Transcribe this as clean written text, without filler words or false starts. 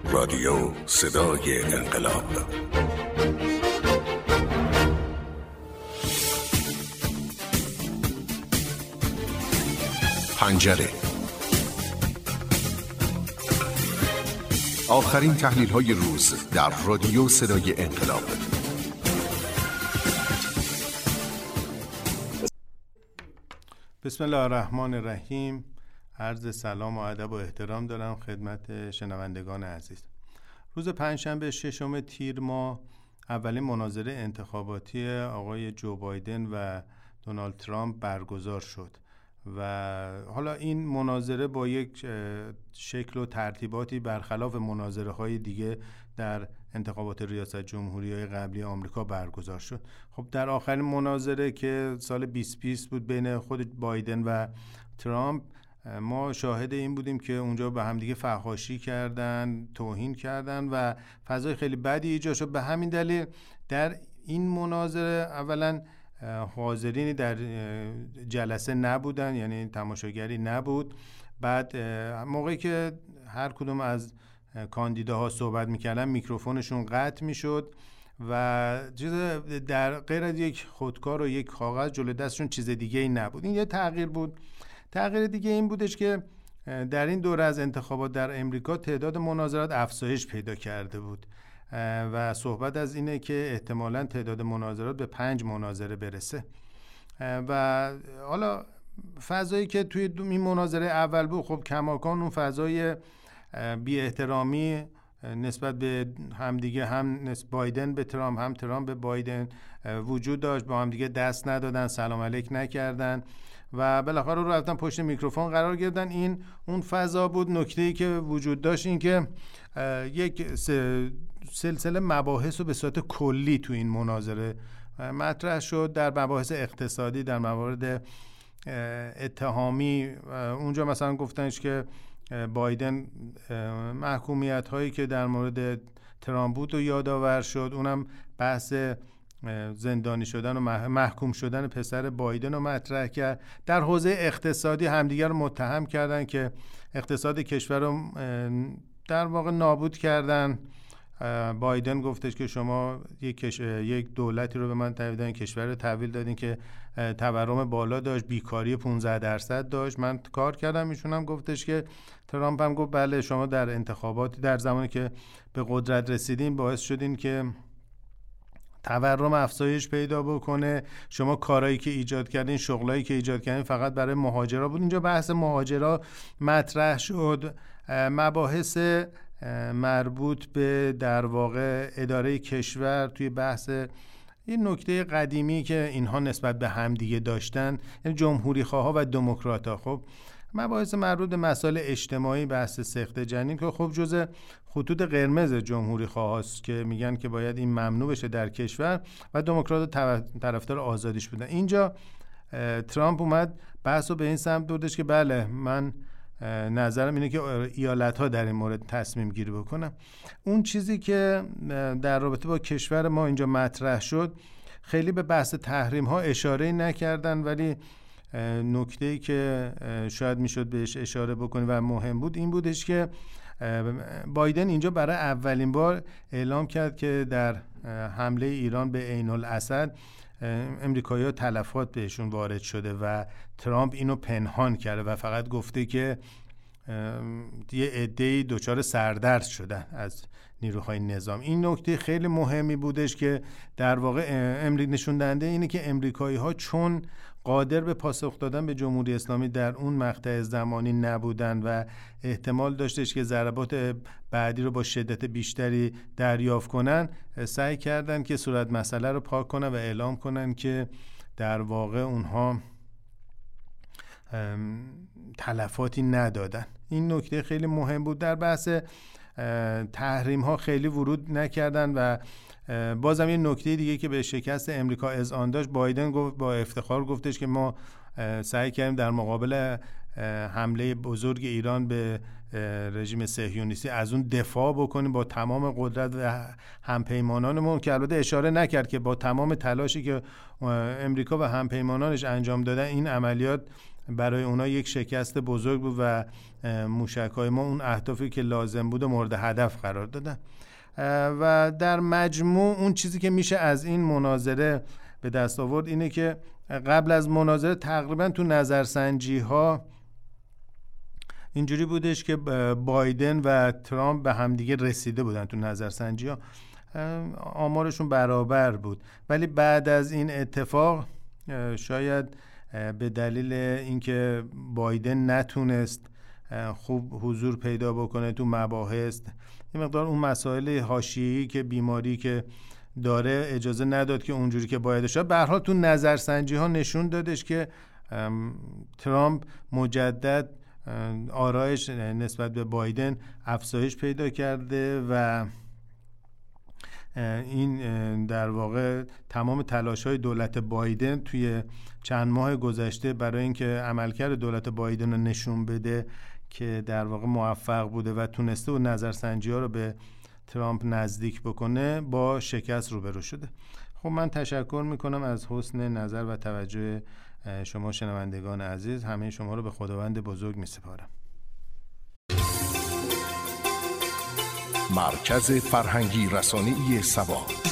رادیو صدای انقلاب. پنجره. آخرین تحلیل‌های روز در رادیو صدای انقلاب. بسم الله الرحمن الرحیم. عرض سلام و ادب و احترام دارم خدمت شنوندگان عزیز. روز پنجشنبه 6 تیر ماه اولین مناظره انتخاباتی آقای جو بایدن و دونالد ترامپ برگزار شد و حالا این مناظره با یک شکل و ترتیباتی برخلاف مناظره های دیگه در انتخابات ریاست جمهوری‌های قبلی آمریکا برگزار شد. خب در آخرین مناظره که سال 2020 بود بین خود بایدن و ترامپ، ما شاهد این بودیم که اونجا به همدیگه فحاشی کردن، توهین کردن و فضای خیلی بدی ایجاد شد. به همین دلیل در این مناظره اولا حاضرینی در جلسه نبودن، یعنی تماشاگری نبود. بعد موقعی که هر کدوم از کاندیداها صحبت میکردن میکروفونشون قطع میشد و چیز در غیر از یک خودکار و یک کاغذ جلوی دستشون چیز دیگه ای نبود. این یه تغییر بود. تغییر دیگه این بودش که در این دوره از انتخابات در امریکا تعداد مناظرات افزایش پیدا کرده بود و صحبت از اینه که احتمالاً تعداد مناظرات به 5 مناظره برسه و حالا فضایی که توی این مناظره اول بود خب کماکان اون فضای بی احترامی نسبت به همدیگه، هم بایدن به ترامپ هم ترامپ به بایدن وجود داشت. با همدیگه دست ندادن، سلام علیک نکردن و بالاخره رو رفتن پشت میکروفون قرار گرفتن. این اون فضا بود. نکته‌ای که وجود داشت این که یک سلسله مباحث رو به صورت کلی تو این مناظره مطرح شد. در مباحث اقتصادی، در موارد اتهامی، اونجا مثلا گفتنش که بایدن محکومیت هایی که در مورد ترامپ بود و یادآور شد. اونم بحث زندانی شدن و محکوم شدن پسر بایدن رو مطرح کرد. در حوزه اقتصادی همدیگر رو متهم کردن که اقتصاد کشور رو در واقع نابود کردن. بایدن گفتش که شما یک دولتی رو به من تحویل دادین، کشور رو تحویل دادین که تورم بالا داشت، بیکاری 15% داشت، من کار کردم. ایشون هم گفتش که ترامپ هم گفت بله شما در انتخابات در زمانی که به قدرت رسیدین باعث شدین که تورم افزایش پیدا بکنه. شما کارهایی که ایجاد کردین، شغلایی که ایجاد کردین فقط برای مهاجرا بود. اینجا بحث مهاجرا مطرح شد. مباحث مربوط به در واقع اداره کشور توی بحث این نکته قدیمی که اینها نسبت به همدیگه داشتن، یعنی جمهوری خواها و دموکرات‌ها. خب مباحث مربوط به مسائل اجتماعی، بحث سقط جنین که خب جزء خطوط قرمز جمهوری خواهاست که میگن که باید این ممنوع بشه در کشور و دموکرات طرفدار آزادیش بودن. اینجا ترامپ اومد بحث رو به این سمت بردش که بله من نظرم اینه که ایالت‌ها در این مورد تصمیم گیری بکنن. اون چیزی که در رابطه با کشور ما اینجا مطرح شد خیلی به بحث تحریم ها اشاره نکردن، ولی نکته‌ای که شاید میشد بهش اشاره بکنیم و مهم بود این بودش که بایدن اینجا برای اولین بار اعلام کرد که در حمله ایران به عین الاسد امریکایی‌ها تلفات بهشون وارد شده و ترامپ اینو پنهان کرده و فقط گفته که یه عده‌ای دچار سردرد شدن از نیروهای نظام. این نکته خیلی مهمی بودش که در واقع نشون دهنده اینه که امریکایی‌ها چون قادر به پاسخ دادن به جمهوری اسلامی در اون مقطع زمانی نبودن و احتمال داشتش که ضربات بعدی رو با شدت بیشتری دریافت کنن، سعی کردن که صورت مسئله رو پاک کنن و اعلام کنن که در واقع اونها تلفاتی ندادن. این نکته خیلی مهم بود. در بحث تحریم ها خیلی ورود نکردن و بازم یه نکته دیگه که به شکست امریکا اذعان داشت، بایدن گفت با افتخار گفتش که ما سعی کردیم در مقابل حمله بزرگ ایران به رژیم صهیونیستی از اون دفاع بکنیم با تمام قدرت و همپیمانانمون، که البته اشاره نکرد که با تمام تلاشی که امریکا و همپیمانانش انجام دادن این عملیات برای اونا یک شکست بزرگ بود و موشک‌های ما اون اهدافی که لازم بود مورد هدف قرار دادن. و در مجموع اون چیزی که میشه از این مناظره به دست آورد اینه که قبل از مناظره تقریبا تو نظرسنجی ها اینجوری بودش که بایدن و ترامپ به همدیگه رسیده بودن. تو نظرسنجی ها آمارشون برابر بود، ولی بعد از این اتفاق شاید به دلیل اینکه بایدن نتونست خوب حضور پیدا بکنه تو مباحث، این مقدار اون مسائل حاشیه‌ای که بیماری که داره اجازه نداد که اونجوری که باید شد. به هر حال تو نظرسنجی ها نشون دادش که ترامپ مجدد آرایش نسبت به بایدن افزایش پیدا کرده و این در واقع تمام تلاش‌های دولت بایدن توی چند ماه گذشته برای اینکه عملکرد دولت بایدن رو نشون بده که در واقع موفق بوده و تونسته و نظرسنجی‌ها رو به ترامپ نزدیک بکنه، با شکست روبرو شده. خب من تشکر میکنم از حسن نظر و توجه شما شنوندگان عزیز. همه شما رو به خداوند بزرگ میسپارم. مرکز فرهنگی رسانه‌ای سبا.